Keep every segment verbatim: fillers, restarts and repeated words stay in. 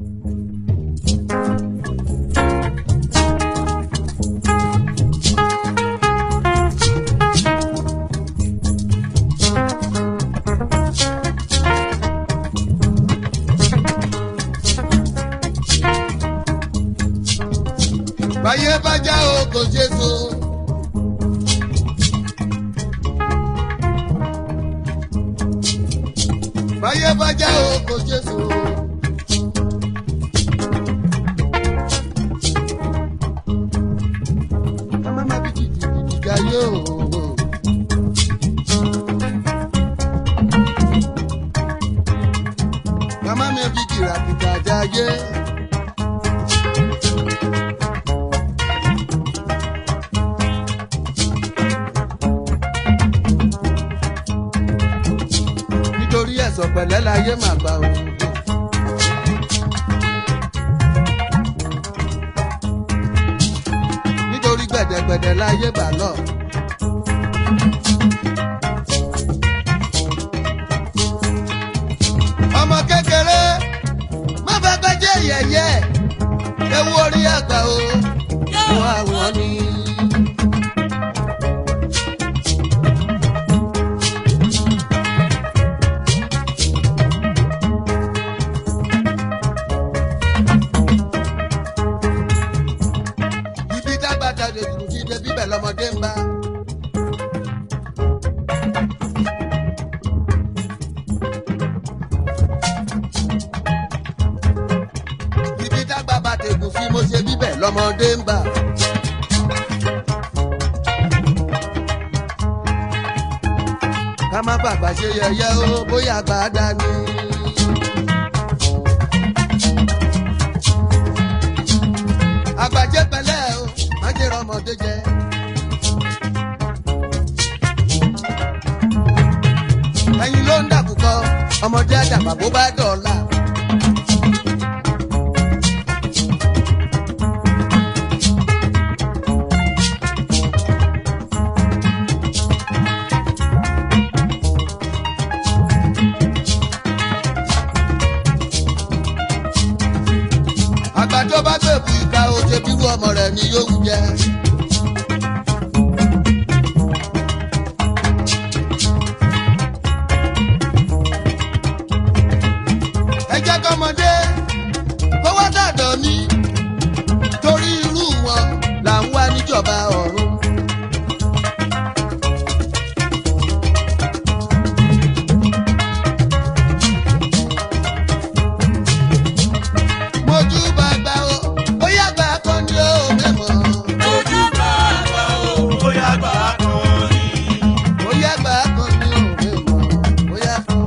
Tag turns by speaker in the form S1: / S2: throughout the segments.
S1: báyé bá já o kò ṣe so. báyé bá já o kò ṣe so. mama má bí jìjìjì já yóò. mama mi bí kìràkìtà já yé. Pẹ̀lẹ́ láyé mà gbà o. nítorí gbẹ̀dẹ̀gbẹ̀dẹ̀ láyé bà lọ. ọmọ kékeré má fẹ́ gbẹ́jẹ́ yẹ̀yẹ́ ewu orí àgbà o. wọ́n àwọn ni. lọmọdé ń bá. ibi dágbà bá tẹ̀gùn fi mo ṣe bíbẹ̀ lọmọdé ń bá. ká má bàgbà ṣe yẹ̀yẹ́ o bóyá àgbà dání. àgbàjẹ́ pẹ̀lẹ́ o má jẹ́ rọmọdé jẹ. ẹyin ló ń dàkúkọ ọmọdé àdàbà bó bá dọ̀la. àgbà tó bá gbèbú ìka ó ṣe bírú ọmọ rẹ̀ ni yóò wù jẹ. ọmọdé kó wá dàdọ̀ ní torí irú wọn là ń wá níjọba ọ̀run. mojú bàgbà o bóyá gbà kan ní o mẹ́mọ́. mojú bàgbà o bóyá gbà kan ní. bóyá gbà kan ní o mẹ́mọ́ bóyá kan.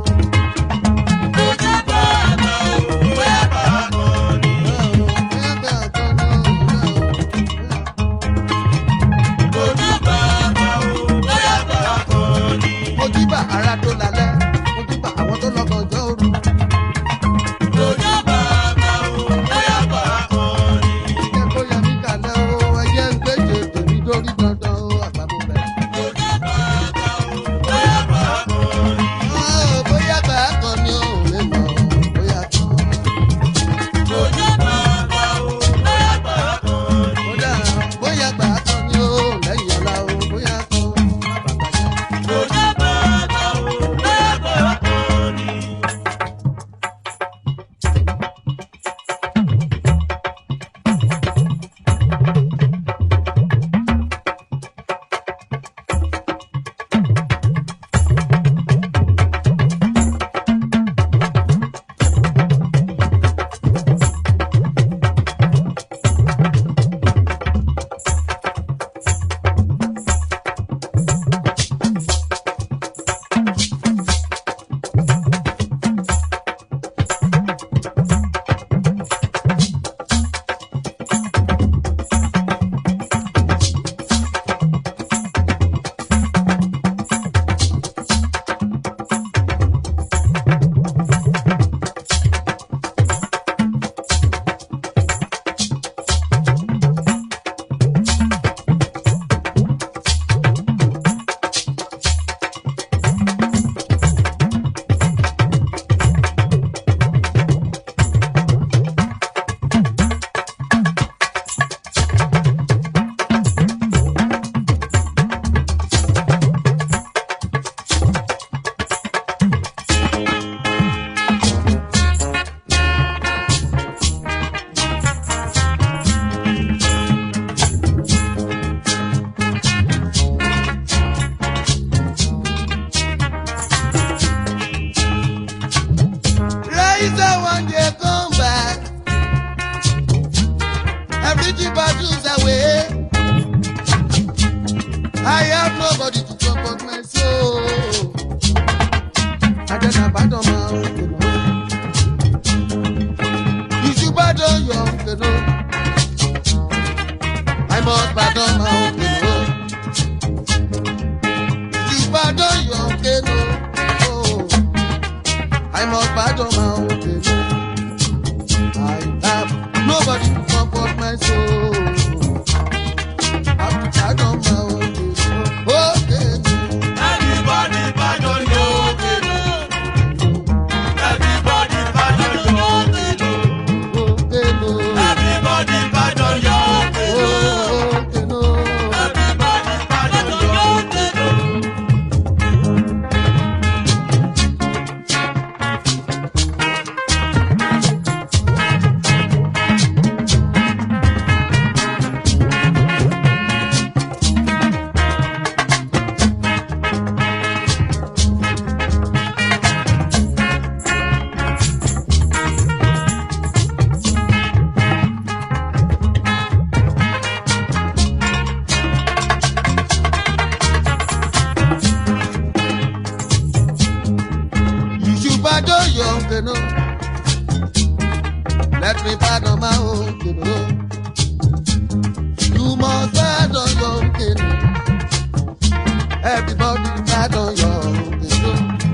S1: I say one day come back. Everything battles away. I have nobody to comfort my soul. I just abandon my own, you know. You should pardon your own, you know. I must pardon my own, you know. You should pardon your own, you know. Oh, I must pardon my own, you know. I have nobody to comfort my soul. I have to pardon my own, you know. Okay.
S2: Everybody pardon your okay. Everybody pardon your okay. Everybody pardon your okay. Everybody pardon your okay.
S1: Pardon your canoe. Let me pardon my own canoe. You must pardon your canoe. Everybody pardon your canoe.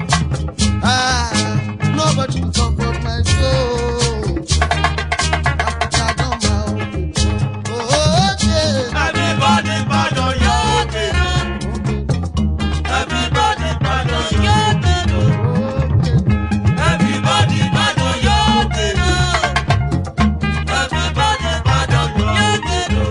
S1: Ah, nobody will comfort my soul. I pardon my own canoe. Oh, okay.
S2: Everybody pardon your canoe. Everybody pardon your canoe. Everybody pardon your canoe. Everybody pardon your canoe.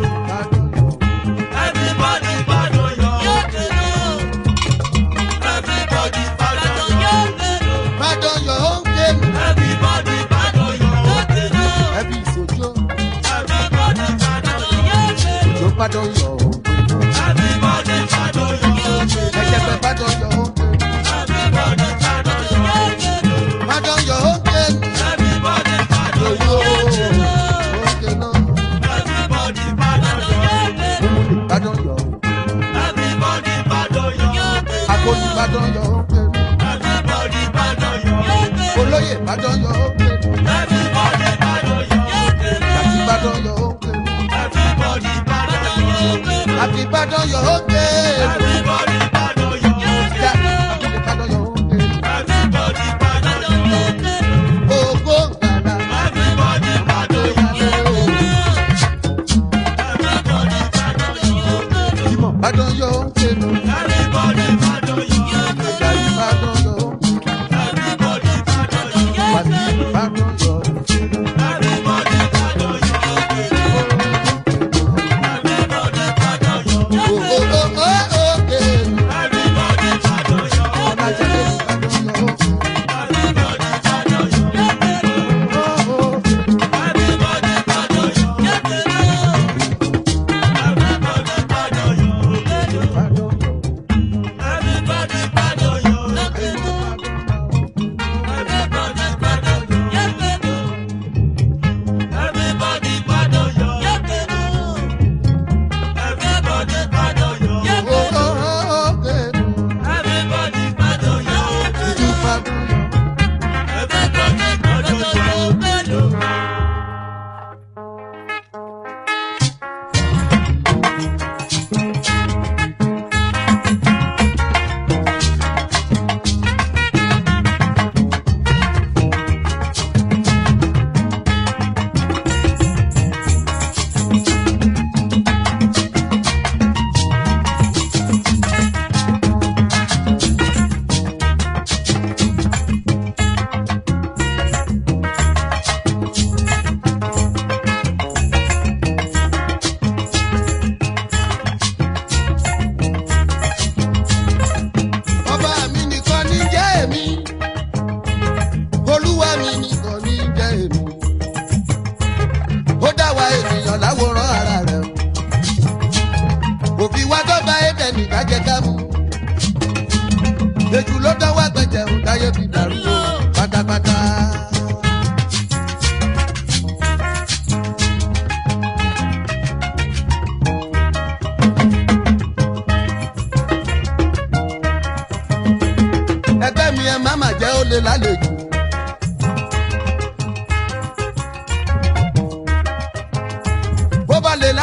S2: Everybody pardon your canoe. Everybody pardon your canoe.
S1: Pardon your own canoe.
S2: Everybody pardon your canoe.
S1: Every sojo.
S2: Everybody pardon your canoe.
S1: You pardon your own canoe.
S2: Everybody pardon your canoe.
S1: I just pardon your own canoe.
S2: Everybody pardon your canoe.
S1: Pardon your own canoe.
S2: Everybody pardon
S1: Yo,
S2: your canoe.
S1: okay, no.
S2: Everybody pardon your canoe.
S1: Pardon your own.
S2: Everybody pardon your canoe.
S1: Akoni pardon your own canoe.
S2: Everybody pardon your canoe.
S1: Olóyè pardon your own canoe.
S2: Everybody pardon your canoe.
S1: Àti pardon your own canoe.
S2: Everybody pardon your canoe.
S1: Àti pardon your own canoe.
S2: Everybody pardon your
S1: Ja,
S2: canoe.
S1: àti pardon your own canoe.
S2: Everybody pardon your canoe.
S1: Ògo gbàlà.
S2: Everybody pardon your canoe. Everybody pardon your canoe.
S1: Jimoh pardon your own canoe.
S2: Everybody pardon your canoe.
S1: Jari pardon your own canoe.
S2: Everybody pardon your
S1: Waziri pardon your own canoe.
S2: Everybody pardon your canoe. Everybody pardon your
S1: Oh, oh, oh, oh, oh, canoe.
S2: Everybody pardon your
S1: Ọlájàdé pardon your own canoe.
S2: Everybody pardon your
S1: Oh, oh,
S2: Everybody pardon your Everybody pardon your
S1: pardon your own.
S2: Everybody pardon your Everybody pardon your Everybody pardon your Everybody pardon your
S1: Oh, oh, oh, oh, canoe.
S2: Everybody pardon your
S1: You pardon your
S2: Everybody pardon your
S1: ọba mi nìkan ní jẹ́ èmi olúwa mi nìkan ní jẹ́ èmi ó dá wa ènìyàn láwòrán ara rẹ̀ òfin wa tó bá ẹ̀dẹ̀ nìkan jẹ́ ká mú èjù ló dán wá gbẹ̀jẹ̀ ò dáyé fi dàrú o pátápátá.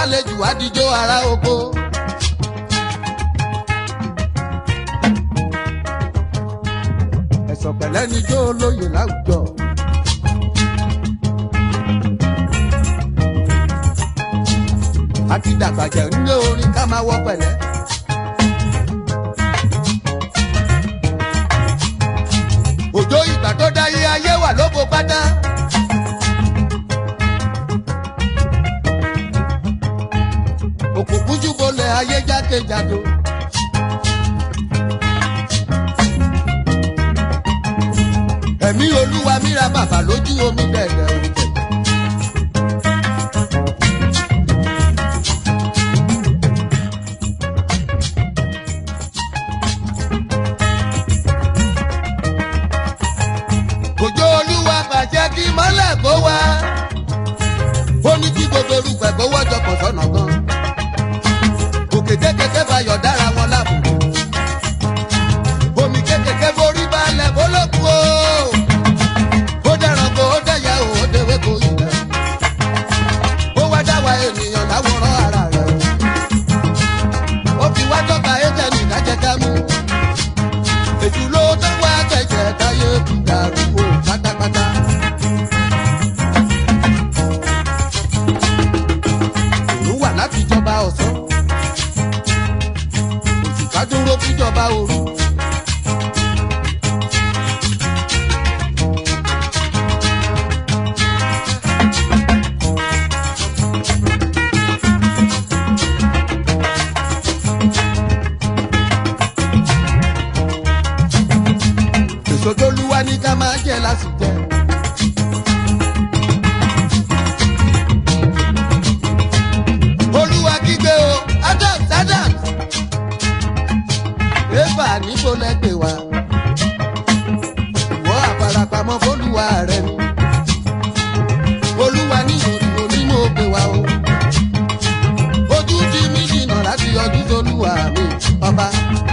S1: lálejò àdìjọ ara oko. ẹ̀sọ̀ pẹ̀lẹ́ ni jó olóyè láwùjọ. àti dàgbàjẹ́ nílé orin ká máa wọ pẹ̀lẹ́. òjò ìgbà tó dáyé ayé wà lóko pátá. òkùnkùn jùbọlẹ̀ ayé jákèjádò. ẹ̀mí olúwa míra bàbà lójú omi dẹ̀dẹ̀ òjò. òjò olúwa pàṣẹ kí mọ́lẹ̀ kó wá. ó ní kí gbogbo erùpẹ̀ kó wọ́jọ pọ̀ sọ́nà kan. òkè kékeré fayọ̀ dára wọn láàbò. omi kékeré forí balẹ̀ bólókù o. ó dẹ̀ràn kó ó dẹ̀yà o ó dẹ̀wé kó ilẹ̀. ó wá dá wa ènìyàn láwòrán ara rẹ̀. ó fi wá tọ́ka ẹ̀jẹ̀ ní ìdájẹ́ká mú. èjì ló tó wá kẹ̀kẹ́ táyé fi dàrú o pátápátá. òun wà láti jọba ọ̀sán. òṣùpá dúró fíjọba òru. èso tó lúwa ní ká máa jẹ lásìkò. olúwa kígbe o adams adams. ébà níbo lẹ́gbẹ̀ẹ́ wa. ìwọ àfarapamọ́ fólúwa rẹ ni. olúwa ní òdìbò nínú òpè wa o. ojú tí mi jìnnà láti yọjú sólúwa mi ọba.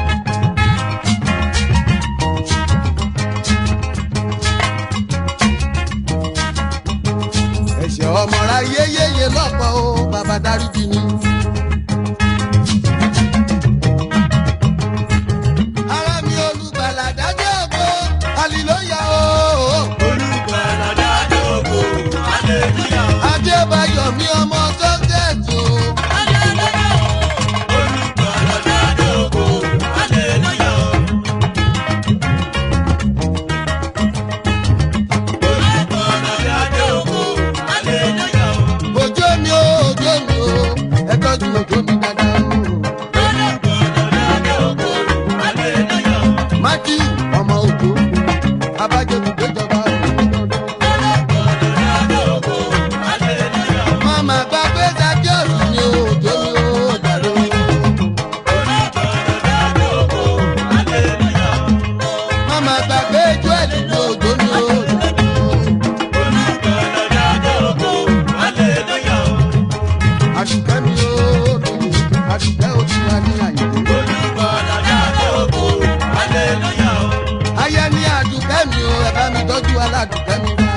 S1: ẹ̀ṣẹ̀ ọmọra yéyéyé lọ́pọ̀ o bàbá dáríjì ni. ara mi olùgbàlà dájọ́ ògo hallelujah o.
S2: Olùgbàlà dájọ́ ògo, hallelujah o.
S1: adébáyọ̀ mi ọmọ sọ́kẹ́ẹ̀tì o.
S2: Hallelujah o. Olùgbàlà dájọ́ ògo, hallelujah o. Olùgbàlà dájọ́ ògo, hallelujah o.
S1: òjò mi o òjò mi o ẹ tọ́jú òjò mi dáadáa o.
S2: Olùgbàlà dájọ́ ògo, hallelujah o.
S1: matthew ọmọ òjò abájẹ́kù péjọba òjò.
S2: Olùgbàlà dájọ́ ògo, hallelujah o.
S1: mama gbàgbé dájọ́ mi o òjò mi o dàrú.
S2: Olùgbàlà dájọ́ ògo, hallelujah o.
S1: mama gbàgbé joel mi o òjò mi o.
S2: Olùgbàlà dájọ́ ògo, hallelujah o.
S1: àdùkẹ́ mi o lóye àdùkẹ́ o ti wá ní àyè.
S2: Olùgbàlà dájọ́ ògo, hallelujah o.
S1: ayé ní àdùkẹ́ mi o ẹ bá mi tọ́jú aládùkẹ́ mi.